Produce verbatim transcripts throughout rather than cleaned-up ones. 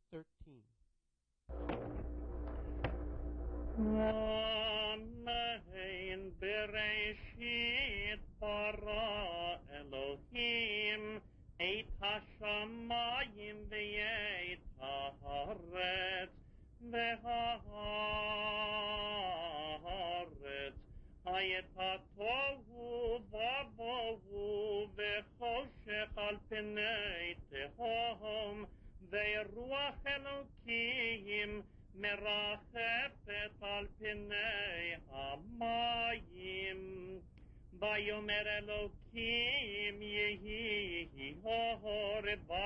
thirteen. Amen. Bereshit bara Elohim et hashamayim ve'et haaretz ve'haaretz hayet hatohu vavohu ve'choshech al penei tehom ve'ruach Elohim מרחפת על פני המים. ויאמר אלוקים יהי אור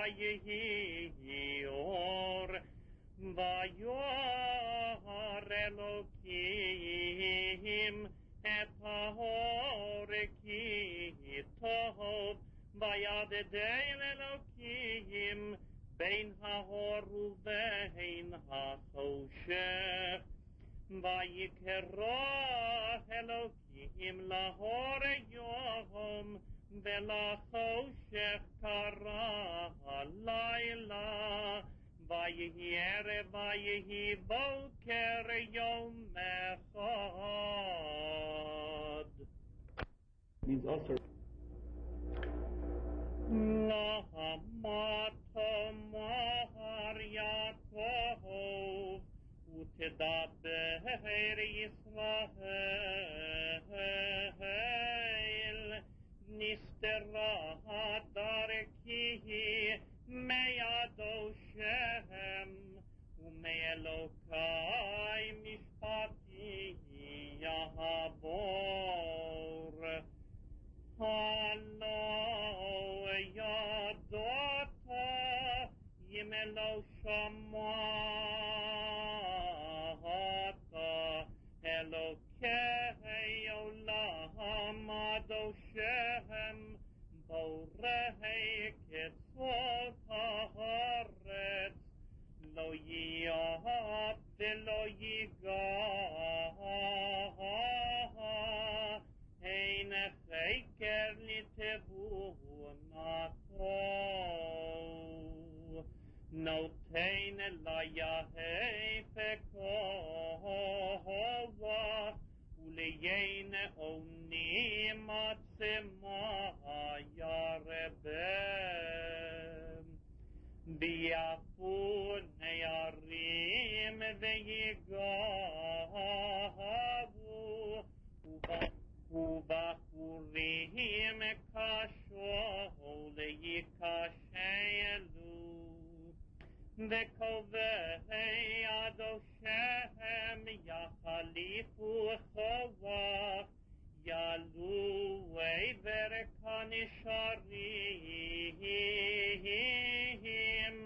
ויהי אור. ויאמר אלוקים את האור כי טוב. וידבר אלוקים בין האור ובין החושך. ויקרא אלוקים לאור יום ולחושך קרא הלילה. ויהי ערב ויהי בוקר יום אחד. Means also למה תאמר יעקב ותדבר ישראל נסתרה דרכי מידו שם ומאלוקי משפטי יעבור. הלא ידעת אם לא שמעת אלוקי עולם עדו שם בורא קצות הארץ לא יהיה ולא ייגע אין חקר לתבונתו. נותן להפך כוח וליין אונים עצמה ירבה. ביפו נערים ויגעו ובחורים קשו להיכשלו. וקובעי עדו שם יחליפו כוח יעלו עבר כנשרים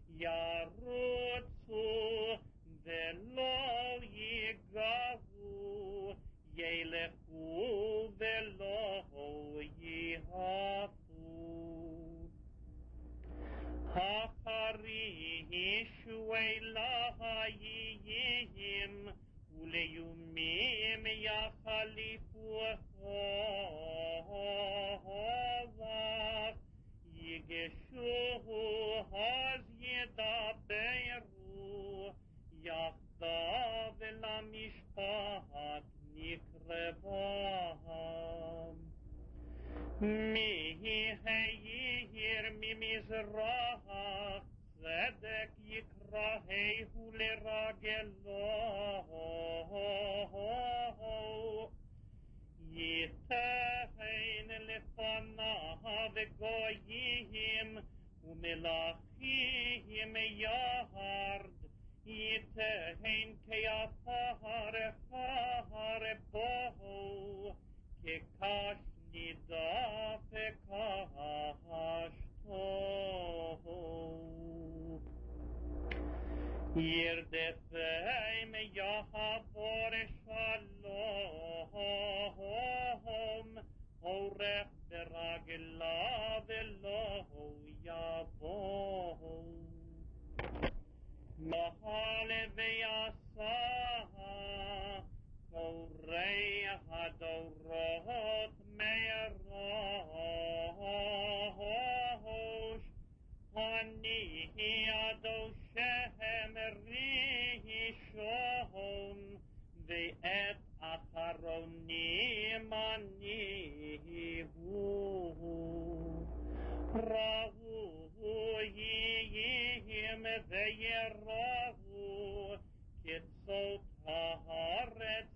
ירוצו ולא ייגעו ילכו ולא יהפו. החרישו אלוהים וליומים יחליפו כוח יגשו אז ידברו יחדיו למשפט נקרבם. מי העיר ממזרח צדק יקראהו לרגלו. ייתן לפניו גויים ומלכים ירד. ייתן כעפר אחר בו כקש נידף קשתו. ירדפם יעבור שלום אורך ברגליו לא יבוא. מחל ויעשה קורא הדורות מראש. אני עדו שם ראשון ואת אחרונים אני הוא. ראויים ויראו קצות הארץ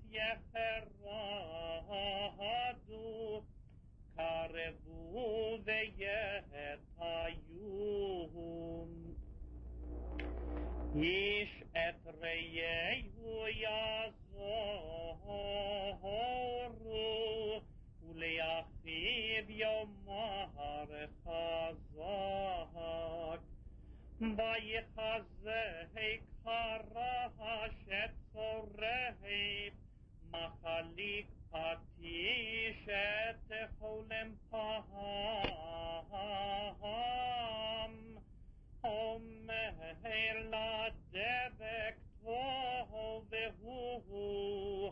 יחרדו, קרבו ויתהיו. איש את רעהו יעזורו, ולאחיו יאמר חזק. ויחזק חרש את צורף, מחליק פטיש את חולם פם. אומר לדבק טובהו,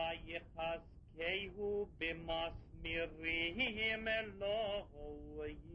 ויחזקהו במסמירים אלוהים.